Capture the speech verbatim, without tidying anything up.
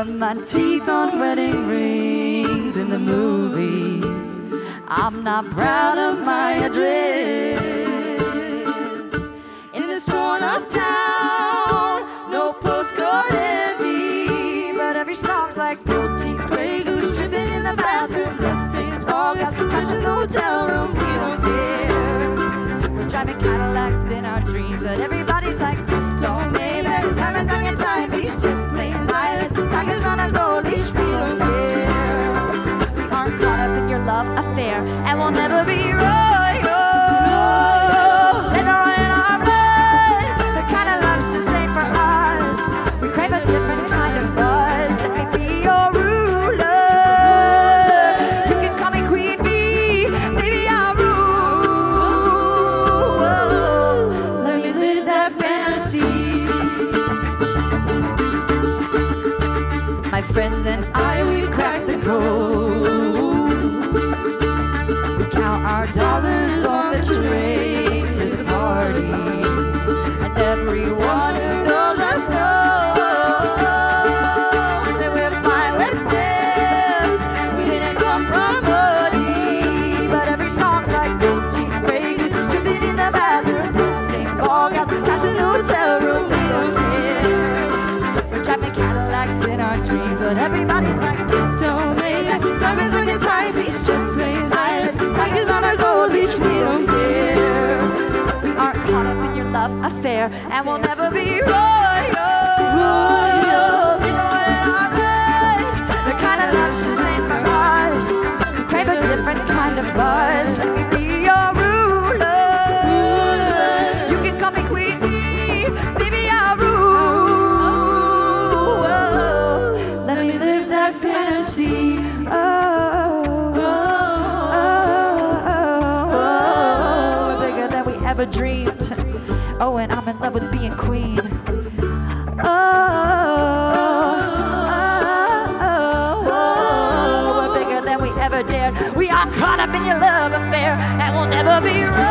Put my teeth on wedding rings in the movies. I'm not proud of my address. In this torn up town, no postcard envy, but every song's like guilty Grey Goose tripping in the bathroom, bloodstains walk out the trash in the hotel room. We don't care. We're driving Cadillacs in our dreams, but everybody's like crystal Maybach, diamonds on your timepiece, jet planes, islands, tigers on a gold leash. We don't care. We aren't caught up in your love affair, and we'll never be royals. They don't run in our blood. The kind of love's just ain't for us. We crave a different kind of buzz. Let me be your ruler. You can call me Queen Bee, baby, I'll rule. Let me live that fantasy. My friends and I, we crack the code. We count our dollars on the train to the party, and everyone who knows us knows that we're fine with this. We didn't come from money, but every song's like guilty Grey Goose tripping in the bathroom, bloodstains walk out the trash in the hotel room. We don't care. We're driving Cadillacs in our dreams, but everybody's like crystal Maybach, diamonds on your timepiece, jet planes, islands, tigers on a gold leash. We don't care. We aren't caught up in your love affair, and we'll never be royals. Royals, you know it our blood. The kind of love's just ain't for us. We crave a different kind of buzz. Let me be your ruler. You can call me Queen Bee, baby, I'll rule. Let me live that fantasy. Oh, oh, oh, oh. We're bigger than we ever dreamed. Oh, and I'm in love with being queen. Oh, oh, oh, oh. We're bigger than we ever dared. We are caught up in your love affair, and we'll never be right.